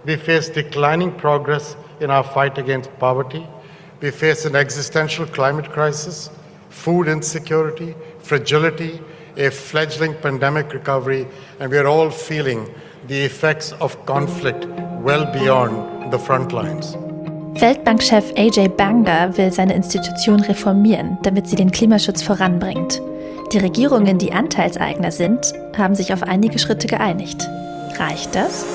We face declining progress in our fight against poverty. We face an existential climate crisis, food insecurity, fragility, a fledgling pandemic recovery, and we are all feeling the effects of conflict well beyond the front lines. Weltbankchef Ajay Banga will seine Institution reformieren, damit sie den Klimaschutz voranbringt. Die Regierungen, die Anteilseigner sind, haben sich auf einige Schritte geeinigt. Reicht das?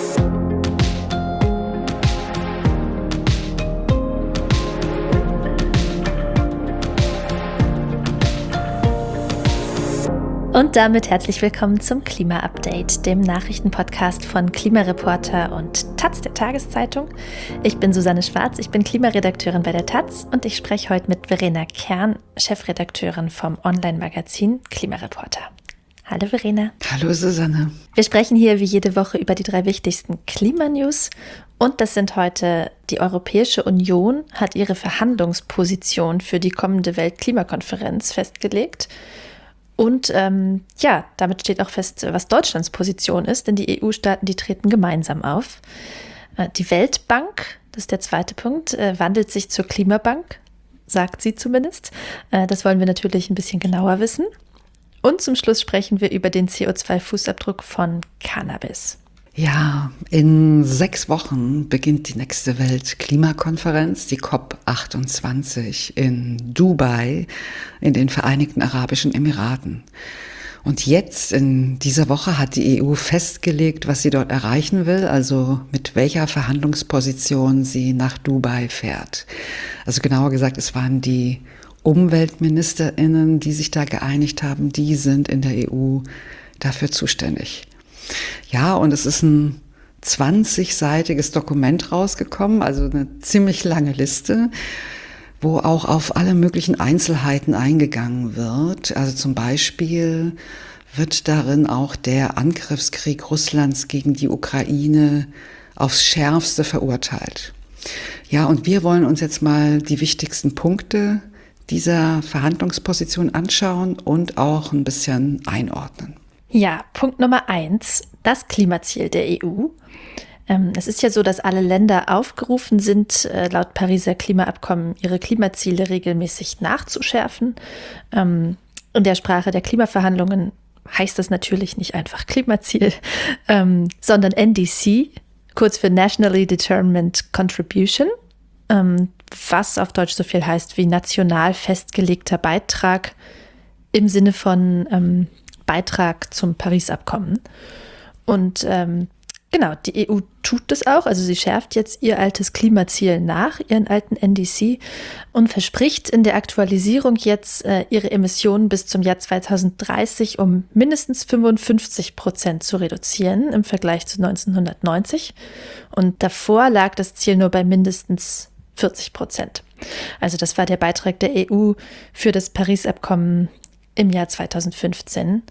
Und damit herzlich willkommen zum Klima-Update, dem Nachrichtenpodcast von Klimareporter und Taz, der Tageszeitung. Ich bin Susanne Schwarz, ich bin Klimaredakteurin bei der Taz und ich spreche heute mit Verena Kern, Chefredakteurin vom Online-Magazin Klimareporter. Hallo Verena. Hallo Susanne. Wir sprechen hier wie jede Woche über die 3 wichtigsten Klimanews und das sind heute: Die Europäische Union hat ihre Verhandlungsposition für die kommende Weltklimakonferenz festgelegt. Und damit steht auch fest, was Deutschlands Position ist, denn die EU-Staaten, die treten gemeinsam auf. Die Weltbank, das ist der zweite Punkt, wandelt sich zur Klimabank, sagt sie zumindest. Das wollen wir natürlich ein bisschen genauer wissen. Und zum Schluss sprechen wir über den CO2-Fußabdruck von Cannabis. Ja, in 6 Wochen beginnt die nächste Weltklimakonferenz, die COP28 in Dubai in den Vereinigten Arabischen Emiraten. Und jetzt in dieser Woche hat die EU festgelegt, was sie dort erreichen will, also mit welcher Verhandlungsposition sie nach Dubai fährt. Also genauer gesagt, es waren die UmweltministerInnen, die sich da geeinigt haben, die sind in der EU dafür zuständig. Ja, und es ist ein 20-seitiges Dokument rausgekommen, also eine ziemlich lange Liste, wo auch auf alle möglichen Einzelheiten eingegangen wird. Also zum Beispiel wird darin auch der Angriffskrieg Russlands gegen die Ukraine aufs Schärfste verurteilt. Ja, und wir wollen uns jetzt mal die wichtigsten Punkte dieser Verhandlungsposition anschauen und auch ein bisschen einordnen. Ja, Punkt Nummer 1, das Klimaziel der EU. Es ist ja so, dass alle Länder aufgerufen sind, laut Pariser Klimaabkommen ihre Klimaziele regelmäßig nachzuschärfen. In der Sprache der Klimaverhandlungen heißt das natürlich nicht einfach Klimaziel, sondern NDC, kurz für Nationally Determined Contribution, was auf Deutsch so viel heißt wie national festgelegter Beitrag im Sinne von Beitrag zum Paris-Abkommen. Und die EU tut das auch, also sie schärft jetzt ihr altes Klimaziel nach, ihren alten NDC, und verspricht in der Aktualisierung jetzt, ihre Emissionen bis zum Jahr 2030 um mindestens 55% zu reduzieren im Vergleich zu 1990. Und davor lag das Ziel nur bei mindestens 40%. Also das war der Beitrag der EU für das Paris-Abkommen im Jahr 2015.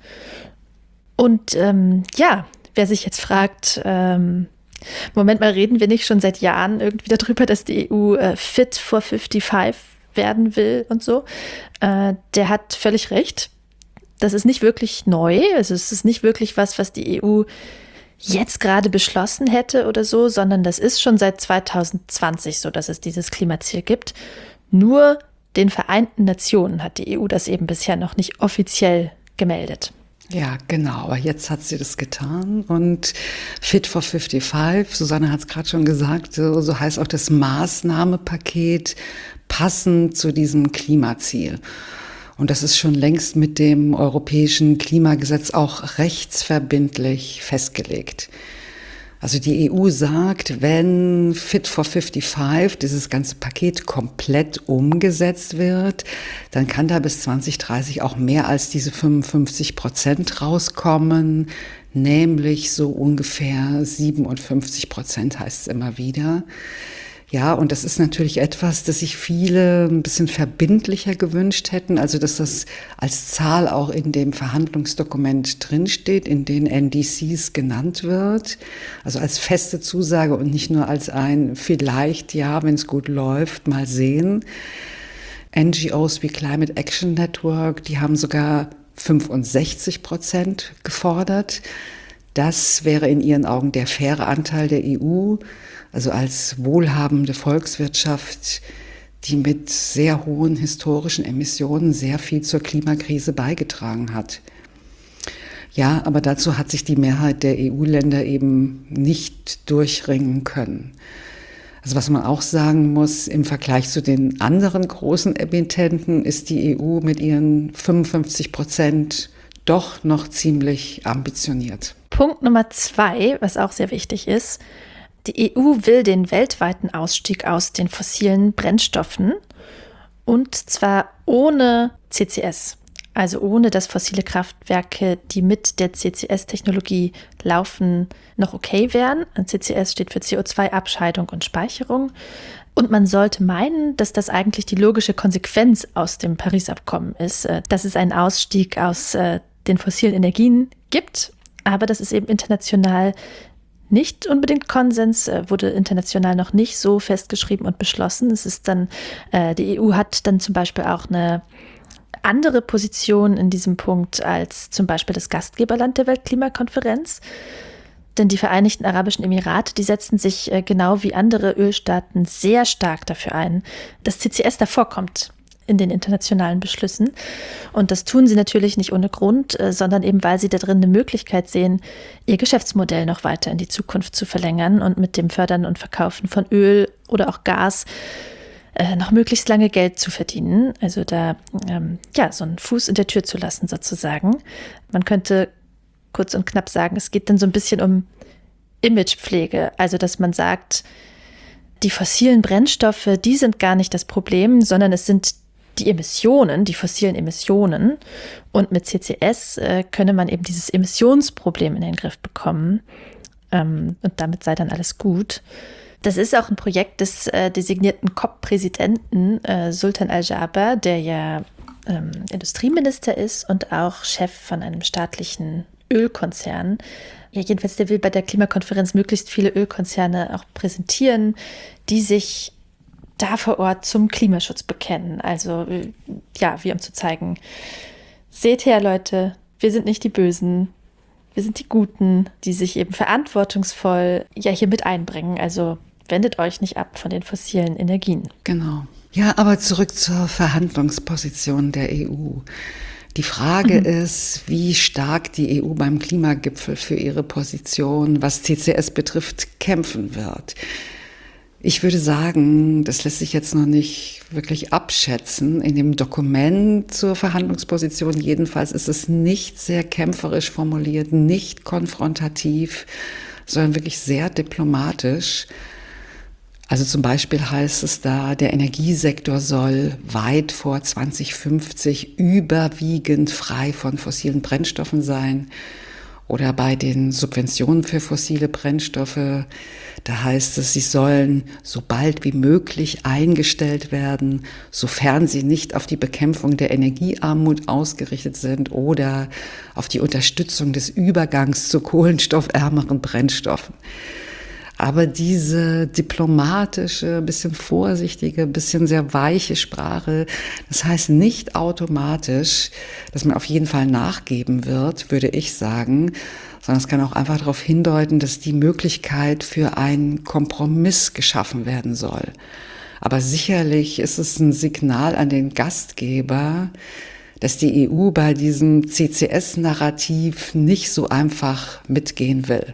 Und wer sich jetzt fragt, Moment mal, reden wir nicht schon seit Jahren irgendwie darüber, dass die EU fit for 55 werden will und so? Der hat völlig recht. Das ist nicht wirklich neu. Also es ist nicht wirklich was die EU jetzt gerade beschlossen hätte oder so, sondern das ist schon seit 2020 so, dass es dieses Klimaziel gibt. Nur den Vereinten Nationen hat die EU das eben bisher noch nicht offiziell gemeldet. Ja, genau. Aber jetzt hat sie das getan und Fit for 55, Susanne hat es gerade schon gesagt, so heißt auch das Maßnahmenpaket passend zu diesem Klimaziel. Und das ist schon längst mit dem europäischen Klimagesetz auch rechtsverbindlich festgelegt. Also die EU sagt, wenn Fit for 55, dieses ganze Paket komplett umgesetzt wird, dann kann da bis 2030 auch mehr als diese 55% rauskommen, nämlich so ungefähr 57% heißt es immer wieder. Ja, und das ist natürlich etwas, das sich viele ein bisschen verbindlicher gewünscht hätten, also dass das als Zahl auch in dem Verhandlungsdokument drinsteht, in den NDCs genannt wird, also als feste Zusage und nicht nur als ein vielleicht, ja, wenn es gut läuft, mal sehen. NGOs wie Climate Action Network, die haben sogar 65% gefordert. Das wäre in ihren Augen der faire Anteil der EU, also als wohlhabende Volkswirtschaft, die mit sehr hohen historischen Emissionen sehr viel zur Klimakrise beigetragen hat. Ja, aber dazu hat sich die Mehrheit der EU-Länder eben nicht durchringen können. Also was man auch sagen muss, im Vergleich zu den anderen großen Emittenten ist die EU mit ihren 55% doch noch ziemlich ambitioniert. Punkt Nummer 2, was auch sehr wichtig ist: Die EU will den weltweiten Ausstieg aus den fossilen Brennstoffen, und zwar ohne CCS. Also ohne, dass fossile Kraftwerke, die mit der CCS-Technologie laufen, noch okay wären. CCS steht für CO2-Abscheidung und Speicherung. Und man sollte meinen, dass das eigentlich die logische Konsequenz aus dem Paris-Abkommen ist, dass es einen Ausstieg aus den fossilen Energien gibt. Aber das ist eben international nicht unbedingt Konsens, wurde international noch nicht so festgeschrieben und beschlossen. Es ist dann, die EU hat dann zum Beispiel auch eine andere Position in diesem Punkt als zum Beispiel das Gastgeberland der Weltklimakonferenz. Denn die Vereinigten Arabischen Emirate, die setzen sich genau wie andere Ölstaaten sehr stark dafür ein, dass CCS davor kommt in den internationalen Beschlüssen. Und das tun sie natürlich nicht ohne Grund, sondern eben, weil sie da drin eine Möglichkeit sehen, ihr Geschäftsmodell noch weiter in die Zukunft zu verlängern und mit dem Fördern und Verkaufen von Öl oder auch Gas noch möglichst lange Geld zu verdienen. Also da so einen Fuß in der Tür zu lassen sozusagen. Man könnte kurz und knapp sagen, es geht dann so ein bisschen um Imagepflege. Also dass man sagt, die fossilen Brennstoffe, die sind gar nicht das Problem, sondern es sind die Emissionen, die fossilen Emissionen. Und mit CCS könne man eben dieses Emissionsproblem in den Griff bekommen. Und damit sei dann alles gut. Das ist auch ein Projekt des designierten COP-Präsidenten Sultan Al-Jaber, der ja Industrieminister ist und auch Chef von einem staatlichen Ölkonzern. Ja, jedenfalls, der will bei der Klimakonferenz möglichst viele Ölkonzerne auch präsentieren, die sich da vor Ort zum Klimaschutz bekennen. Also wie um zu zeigen, seht her, Leute, wir sind nicht die Bösen, wir sind die Guten, die sich eben verantwortungsvoll hier mit einbringen. Also wendet euch nicht ab von den fossilen Energien. Genau. Ja, aber zurück zur Verhandlungsposition der EU. Die Frage ist, wie stark die EU beim Klimagipfel für ihre Position, was CCS betrifft, kämpfen wird. Ich würde sagen, das lässt sich jetzt noch nicht wirklich abschätzen. In dem Dokument zur Verhandlungsposition jedenfalls ist es nicht sehr kämpferisch formuliert, nicht konfrontativ, sondern wirklich sehr diplomatisch. Also zum Beispiel heißt es da, der Energiesektor soll weit vor 2050 überwiegend frei von fossilen Brennstoffen sein. Oder bei den Subventionen für fossile Brennstoffe, da heißt es, sie sollen so bald wie möglich eingestellt werden, sofern sie nicht auf die Bekämpfung der Energiearmut ausgerichtet sind oder auf die Unterstützung des Übergangs zu kohlenstoffärmeren Brennstoffen. Aber diese diplomatische, bisschen vorsichtige, bisschen sehr weiche Sprache, das heißt nicht automatisch, dass man auf jeden Fall nachgeben wird, würde ich sagen, sondern es kann auch einfach darauf hindeuten, dass die Möglichkeit für einen Kompromiss geschaffen werden soll. Aber sicherlich ist es ein Signal an den Gastgeber, dass die EU bei diesem CCS-Narrativ nicht so einfach mitgehen will.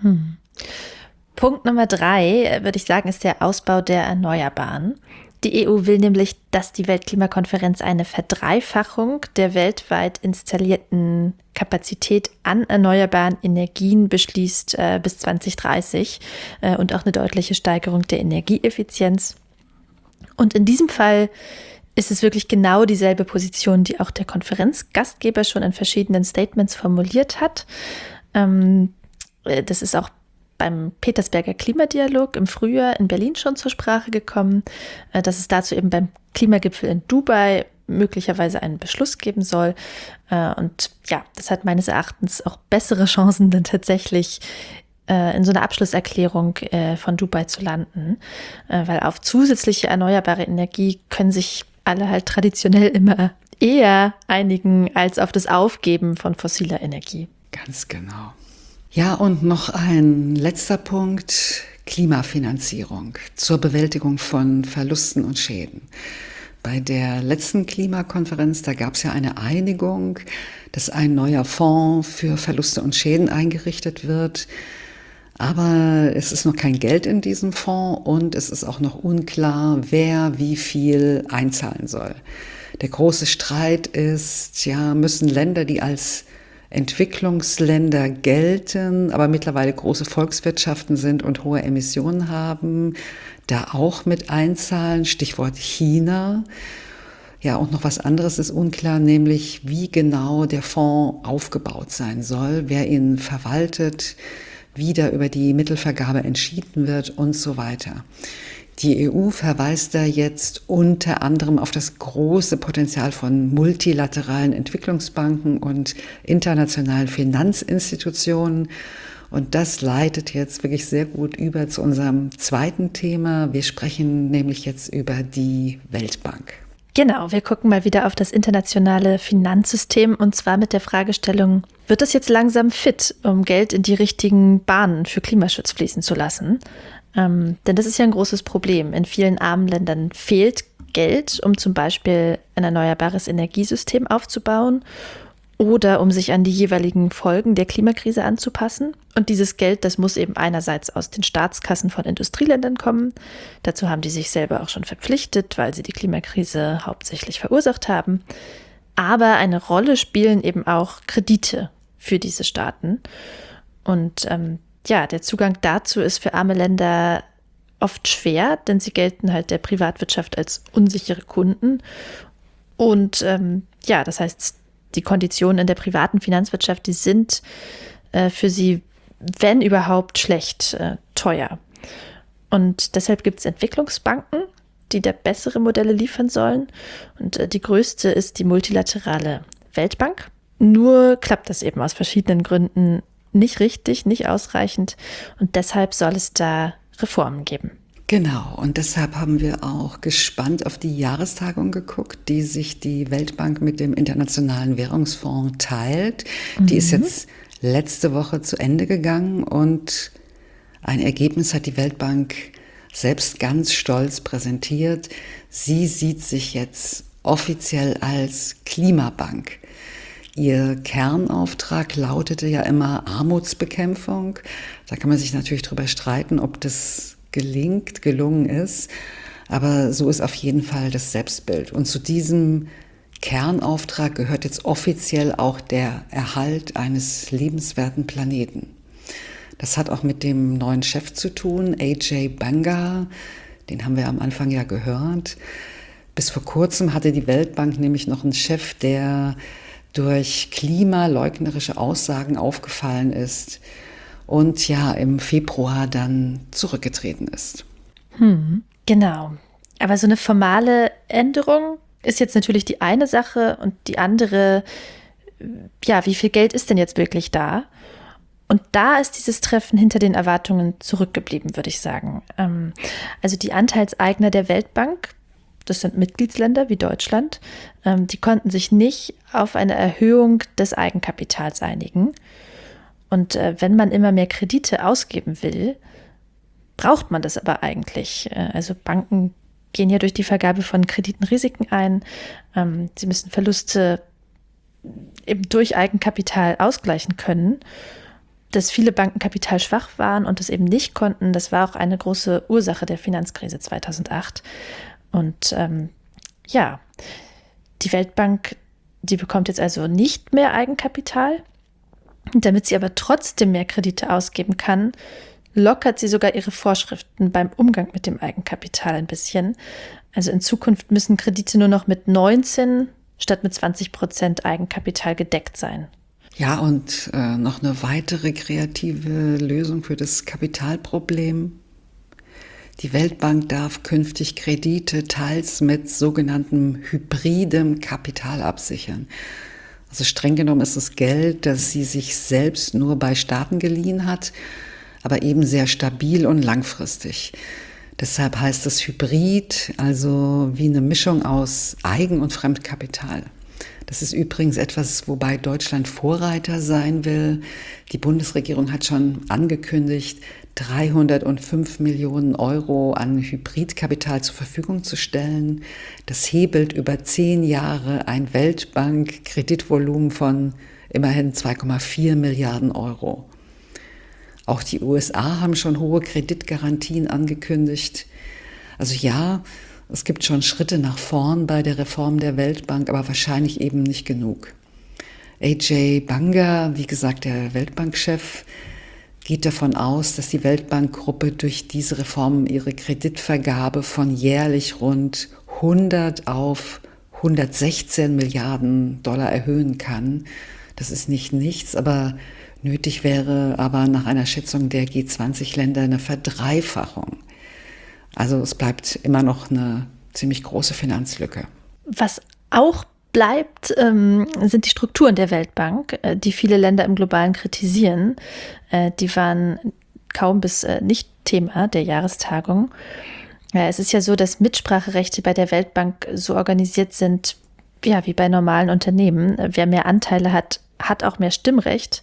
Punkt Nummer 3, würde ich sagen, ist der Ausbau der Erneuerbaren. Die EU will nämlich, dass die Weltklimakonferenz eine Verdreifachung der weltweit installierten Kapazität an erneuerbaren Energien beschließt bis 2030 und auch eine deutliche Steigerung der Energieeffizienz. Und in diesem Fall ist es wirklich genau dieselbe Position, die auch der Konferenzgastgeber schon in verschiedenen Statements formuliert hat. Das ist auch beim Petersberger Klimadialog im Frühjahr in Berlin schon zur Sprache gekommen, dass es dazu eben beim Klimagipfel in Dubai möglicherweise einen Beschluss geben soll. Und ja, das hat meines Erachtens auch bessere Chancen, dann tatsächlich in so einer Abschlusserklärung von Dubai zu landen. Weil auf zusätzliche erneuerbare Energie können sich alle halt traditionell immer eher einigen als auf das Aufgeben von fossiler Energie. Ganz genau. Ja, und noch ein letzter Punkt, Klimafinanzierung zur Bewältigung von Verlusten und Schäden. Bei der letzten Klimakonferenz, da gab es ja eine Einigung, dass ein neuer Fonds für Verluste und Schäden eingerichtet wird. Aber es ist noch kein Geld in diesem Fonds und es ist auch noch unklar, wer wie viel einzahlen soll. Der große Streit ist, ja, müssen Länder, die als Entwicklungsländer gelten, aber mittlerweile große Volkswirtschaften sind und hohe Emissionen haben, da auch mit einzahlen, Stichwort China. Ja, und noch was anderes ist unklar, nämlich wie genau der Fonds aufgebaut sein soll, wer ihn verwaltet, wie da über die Mittelvergabe entschieden wird und so weiter. Die EU verweist da jetzt unter anderem auf das große Potenzial von multilateralen Entwicklungsbanken und internationalen Finanzinstitutionen. Und das leitet jetzt wirklich sehr gut über zu unserem zweiten Thema. Wir sprechen nämlich jetzt über die Weltbank. Genau, wir gucken mal wieder auf das internationale Finanzsystem und zwar mit der Fragestellung, wird es jetzt langsam fit, um Geld in die richtigen Bahnen für Klimaschutz fließen zu lassen? Denn das ist ja ein großes Problem. In vielen armen Ländern fehlt Geld, um zum Beispiel ein erneuerbares Energiesystem aufzubauen oder um sich an die jeweiligen Folgen der Klimakrise anzupassen. Und dieses Geld, das muss eben einerseits aus den Staatskassen von Industrieländern kommen. Dazu haben die sich selber auch schon verpflichtet, weil sie die Klimakrise hauptsächlich verursacht haben. Aber eine Rolle spielen eben auch Kredite für diese Staaten. Und der Zugang dazu ist für arme Länder oft schwer, denn sie gelten halt der Privatwirtschaft als unsichere Kunden. Und das heißt, die Konditionen in der privaten Finanzwirtschaft, die sind für sie, wenn überhaupt, schlecht teuer. Und deshalb gibt es Entwicklungsbanken, die da bessere Modelle liefern sollen. Und die größte ist die multilaterale Weltbank. Nur klappt das eben aus verschiedenen Gründen nicht richtig, nicht ausreichend. Und deshalb soll es da Reformen geben. Genau, und deshalb haben wir auch gespannt auf die Jahrestagung geguckt, die sich die Weltbank mit dem Internationalen Währungsfonds teilt. Die ist jetzt letzte Woche zu Ende gegangen und ein Ergebnis hat die Weltbank selbst ganz stolz präsentiert. Sie sieht sich jetzt offiziell als Klimabank. Ihr Kernauftrag lautete ja immer Armutsbekämpfung. Da kann man sich natürlich drüber streiten, ob das gelungen ist. Aber so ist auf jeden Fall das Selbstbild. Und zu diesem Kernauftrag gehört jetzt offiziell auch der Erhalt eines lebenswerten Planeten. Das hat auch mit dem neuen Chef zu tun, Ajay Banga. Den haben wir am Anfang ja gehört. Bis vor kurzem hatte die Weltbank nämlich noch einen Chef, der durch klimaleugnerische Aussagen aufgefallen ist und ja im Februar dann zurückgetreten ist. Genau. Aber so eine formale Änderung ist jetzt natürlich die eine Sache und die andere, ja, wie viel Geld ist denn jetzt wirklich da? Und da ist dieses Treffen hinter den Erwartungen zurückgeblieben, würde ich sagen. Also die Anteilseigner der Weltbank, das sind Mitgliedsländer wie Deutschland, die konnten sich nicht auf eine Erhöhung des Eigenkapitals einigen. Und wenn man immer mehr Kredite ausgeben will, braucht man das aber eigentlich. Also Banken gehen ja durch die Vergabe von Krediten Risiken ein. Sie müssen Verluste eben durch Eigenkapital ausgleichen können. Dass viele Banken kapitalschwach waren und das eben nicht konnten, das war auch eine große Ursache der Finanzkrise 2008. Und die Weltbank, die bekommt jetzt also nicht mehr Eigenkapital. Und damit sie aber trotzdem mehr Kredite ausgeben kann, lockert sie sogar ihre Vorschriften beim Umgang mit dem Eigenkapital ein bisschen. Also in Zukunft müssen Kredite nur noch mit 19 statt mit 20% Eigenkapital gedeckt sein. Ja, und noch eine weitere kreative Lösung für das Kapitalproblem. Die Weltbank darf künftig Kredite teils mit sogenanntem hybridem Kapital absichern. Also streng genommen ist es Geld, das sie sich selbst nur bei Staaten geliehen hat, aber eben sehr stabil und langfristig. Deshalb heißt es Hybrid, also wie eine Mischung aus Eigen- und Fremdkapital. Das ist übrigens etwas, wobei Deutschland Vorreiter sein will. Die Bundesregierung hat schon angekündigt, 305 Millionen Euro an Hybridkapital zur Verfügung zu stellen. Das hebelt über 10 Jahre ein Weltbank-Kreditvolumen von immerhin 2,4 Milliarden Euro. Auch die USA haben schon hohe Kreditgarantien angekündigt. Also ja, es gibt schon Schritte nach vorn bei der Reform der Weltbank, aber wahrscheinlich eben nicht genug. Ajay Banga, wie gesagt, der Weltbankchef, geht davon aus, dass die Weltbankgruppe durch diese Reform ihre Kreditvergabe von jährlich rund 100 auf 116 Milliarden Dollar erhöhen kann. Das ist nicht nichts, aber nötig wäre aber nach einer Schätzung der G20-Länder eine Verdreifachung. Also es bleibt immer noch eine ziemlich große Finanzlücke. Was auch bleibt, sind die Strukturen der Weltbank, die viele Länder im Globalen kritisieren. Die waren kaum bis nicht Thema der Jahrestagung. Es ist ja so, dass Mitspracherechte bei der Weltbank so organisiert sind, ja, wie bei normalen Unternehmen. Wer mehr Anteile hat, hat auch mehr Stimmrecht.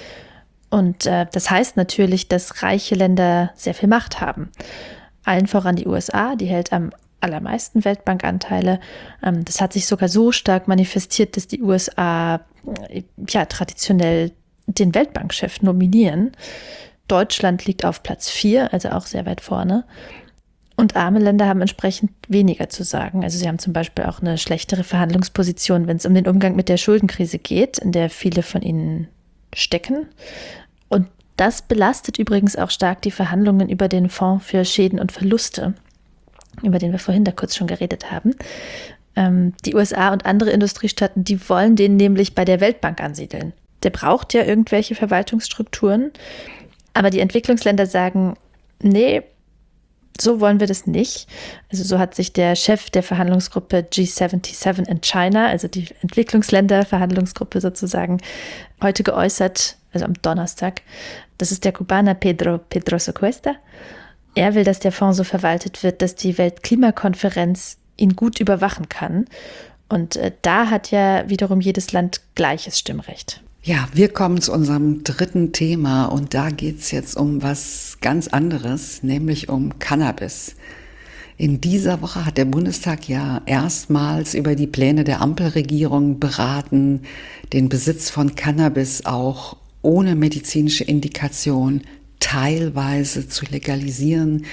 Und das heißt natürlich, dass reiche Länder sehr viel Macht haben. Allen voran die USA, die hält am allermeisten Weltbankanteile. Das hat sich sogar so stark manifestiert, dass die USA ja traditionell den Weltbankchef nominieren. Deutschland liegt auf Platz 4, also auch sehr weit vorne. Und arme Länder haben entsprechend weniger zu sagen. Also sie haben zum Beispiel auch eine schlechtere Verhandlungsposition, wenn es um den Umgang mit der Schuldenkrise geht, in der viele von ihnen stecken. Und das belastet übrigens auch stark die Verhandlungen über den Fonds für Schäden und Verluste, über den wir vorhin da kurz schon geredet haben. Die USA und andere Industriestaaten, die wollen den nämlich bei der Weltbank ansiedeln. Der braucht ja irgendwelche Verwaltungsstrukturen. Aber die Entwicklungsländer sagen, nee, so wollen wir das nicht. Also so hat sich der Chef der Verhandlungsgruppe G77 in China, also die Entwicklungsländer-Verhandlungsgruppe sozusagen, heute geäußert, also am Donnerstag. Das ist der Kubaner Pedroso Cuesta. Er will, dass der Fonds so verwaltet wird, dass die Weltklimakonferenz ihn gut überwachen kann. Und da hat ja wiederum jedes Land gleiches Stimmrecht. Ja, wir kommen zu unserem dritten Thema und da geht es jetzt um was ganz anderes, nämlich um Cannabis. In dieser Woche hat der Bundestag ja erstmals über die Pläne der Ampelregierung beraten, den Besitz von Cannabis auch ohne medizinische Indikation teilweise zu legalisieren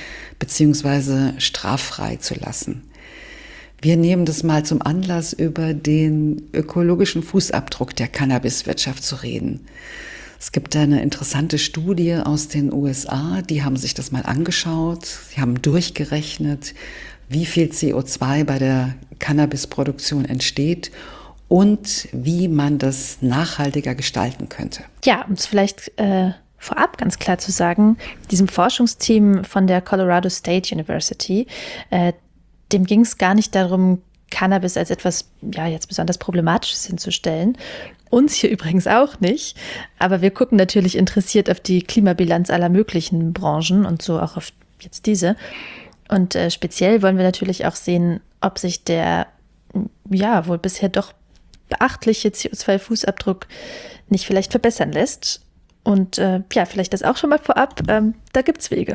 bzw. straffrei zu lassen. Wir nehmen das mal zum Anlass, über den ökologischen Fußabdruck der Cannabiswirtschaft zu reden. Es gibt eine interessante Studie aus den USA, die haben sich das mal angeschaut, sie haben durchgerechnet, wie viel CO2 bei der Cannabisproduktion entsteht und wie man das nachhaltiger gestalten könnte. Ja, um es vielleicht vorab ganz klar zu sagen, diesem Forschungsteam von der Colorado State University, dem ging es gar nicht darum, Cannabis als etwas, ja, jetzt besonders Problematisches hinzustellen. Uns hier übrigens auch nicht. Aber wir gucken natürlich interessiert auf die Klimabilanz aller möglichen Branchen und so auch auf jetzt diese. Und speziell wollen wir natürlich auch sehen, ob sich der, ja, wohl bisher doch beachtliche CO2-Fußabdruck nicht vielleicht verbessern lässt. Und ja, vielleicht das auch schon mal vorab, da gibt's Wege.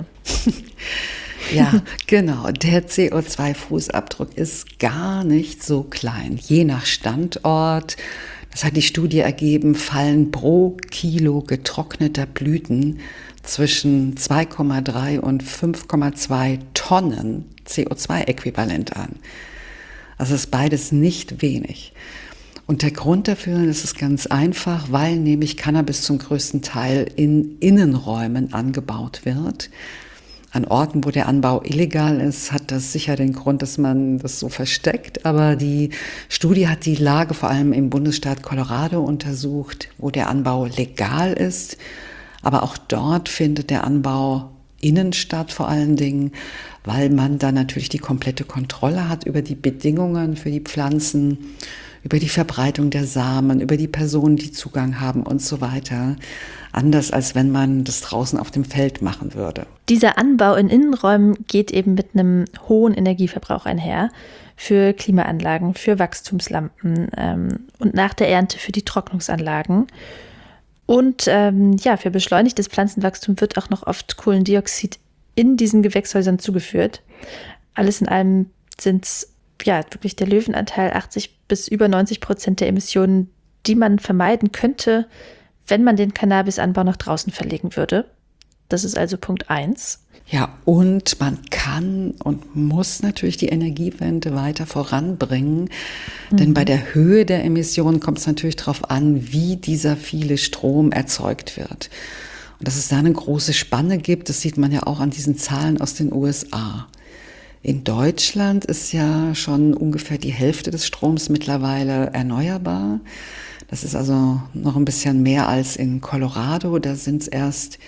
Ja, genau. Der CO2-Fußabdruck ist gar nicht so klein. Je nach Standort, das hat die Studie ergeben, fallen pro Kilo getrockneter Blüten zwischen 2,3 und 5,2 Tonnen CO2-Äquivalent an. Also ist beides nicht wenig. Und der Grund dafür, das ist ganz einfach, weil nämlich Cannabis zum größten Teil in Innenräumen angebaut wird. An Orten, wo der Anbau illegal ist, hat das sicher den Grund, dass man das so versteckt. Aber die Studie hat die Lage vor allem im Bundesstaat Colorado untersucht, wo der Anbau legal ist. Aber auch dort findet der Anbau innen statt vor allen Dingen, weil man dann natürlich die komplette Kontrolle hat über die Bedingungen für die Pflanzen, über die Verbreitung der Samen, über die Personen, die Zugang haben und so weiter. Anders als wenn man das draußen auf dem Feld machen würde. Dieser Anbau in Innenräumen geht eben mit einem hohen Energieverbrauch einher. Für Klimaanlagen, für Wachstumslampen und nach der Ernte für die Trocknungsanlagen. Und für beschleunigtes Pflanzenwachstum wird auch noch oft Kohlendioxid in diesen Gewächshäusern zugeführt. Alles in allem sind es wirklich der Löwenanteil 80 bis über 90% der Emissionen, die man vermeiden könnte, wenn man den Cannabisanbau nach draußen verlegen würde. Das ist also Punkt 1. Ja, und man kann und muss natürlich die Energiewende weiter voranbringen, denn bei der Höhe der Emissionen kommt es natürlich darauf an, wie dieser viele Strom erzeugt wird. Und dass es da eine große Spanne gibt, das sieht man ja auch an diesen Zahlen aus den USA. In Deutschland ist ja schon ungefähr die Hälfte des Stroms mittlerweile erneuerbar. Das ist also noch ein bisschen mehr als in Colorado, da sind es erst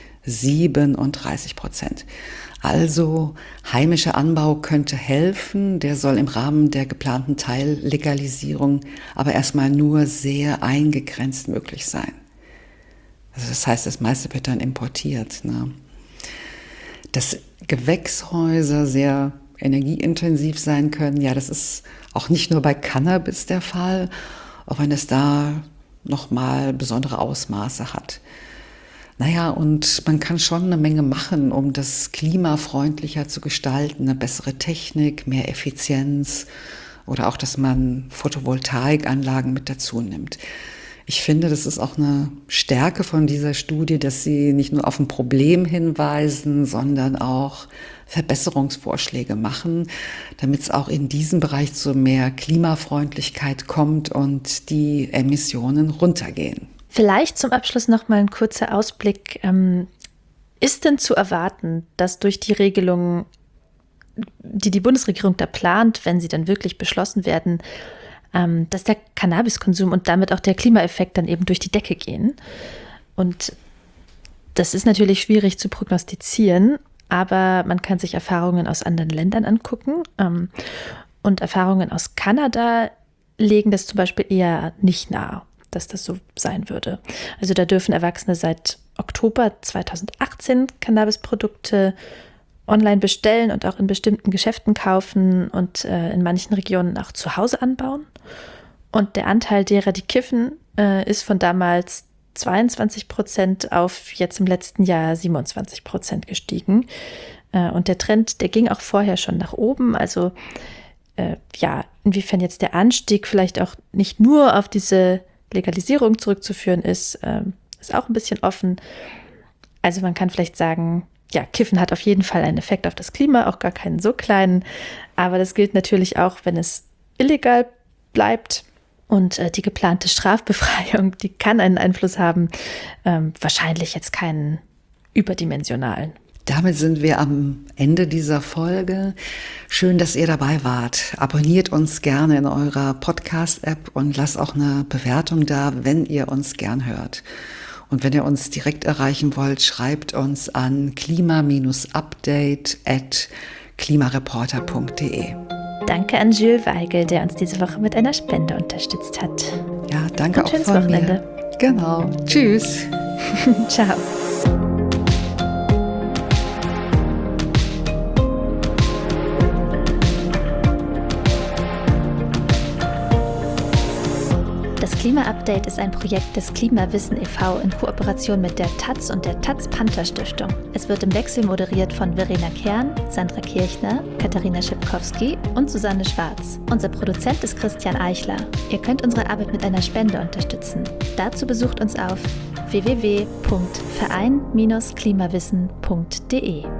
37%. Also heimischer Anbau könnte helfen, der soll im Rahmen der geplanten Teillegalisierung aber erstmal nur sehr eingegrenzt möglich sein. Also das heißt, das meiste wird dann importiert. Ne? Dass Gewächshäuser sehr energieintensiv sein können, ja, das ist auch nicht nur bei Cannabis der Fall, auch wenn es da nochmal besondere Ausmaße hat. Naja, und man kann schon eine Menge machen, um das klimafreundlicher zu gestalten, eine bessere Technik, mehr Effizienz oder auch, dass man Photovoltaikanlagen mit dazu nimmt. Ich finde, das ist auch eine Stärke von dieser Studie, dass sie nicht nur auf ein Problem hinweisen, sondern auch Verbesserungsvorschläge machen, damit es auch in diesem Bereich zu mehr Klimafreundlichkeit kommt und die Emissionen runtergehen. Vielleicht zum Abschluss noch mal ein kurzer Ausblick. Ist denn zu erwarten, dass durch die Regelungen, die die Bundesregierung da plant, wenn sie dann wirklich beschlossen werden, dass der Cannabiskonsum und damit auch der Klimaeffekt dann eben durch die Decke gehen? Und das ist natürlich schwierig zu prognostizieren, aber man kann sich Erfahrungen aus anderen Ländern angucken. Und Erfahrungen aus Kanada legen das zum Beispiel eher nicht nahe, dass das so sein würde. Also da dürfen Erwachsene seit Oktober 2018 Cannabisprodukte online bestellen und auch in bestimmten Geschäften kaufen und in manchen Regionen auch zu Hause anbauen. Und der Anteil derer, die kiffen, ist von damals 22% auf jetzt im letzten Jahr 27% gestiegen. Und der Trend, der ging auch vorher schon nach oben. Also inwiefern jetzt der Anstieg vielleicht auch nicht nur auf diese Legalisierung zurückzuführen ist auch ein bisschen offen. Also man kann vielleicht sagen, ja, Kiffen hat auf jeden Fall einen Effekt auf das Klima, auch gar keinen so kleinen. Aber das gilt natürlich auch, wenn es illegal bleibt. Und die geplante Strafbefreiung, die kann einen Einfluss haben, wahrscheinlich jetzt keinen überdimensionalen. Damit sind wir am Ende dieser Folge. Schön, dass ihr dabei wart. Abonniert uns gerne in eurer Podcast-App und lasst auch eine Bewertung da, wenn ihr uns gern hört. Und wenn ihr uns direkt erreichen wollt, schreibt uns an klima-update@klimareporter.de. Danke an Jules Weigel, der uns diese Woche mit einer Spende unterstützt hat. Ja, danke auch schönes von Wochenende. mir. Genau. Tschüss. Ciao. Das Klima-Update ist ein Projekt des Klimawissen e.V. in Kooperation mit der taz und der Taz-Panther-Stiftung. Es wird im Wechsel moderiert von Verena Kern, Sandra Kirchner, Katharina Schipkowski und Susanne Schwarz. Unser Produzent ist Christian Eichler. Ihr könnt unsere Arbeit mit einer Spende unterstützen. Dazu besucht uns auf www.verein-klimawissen.de.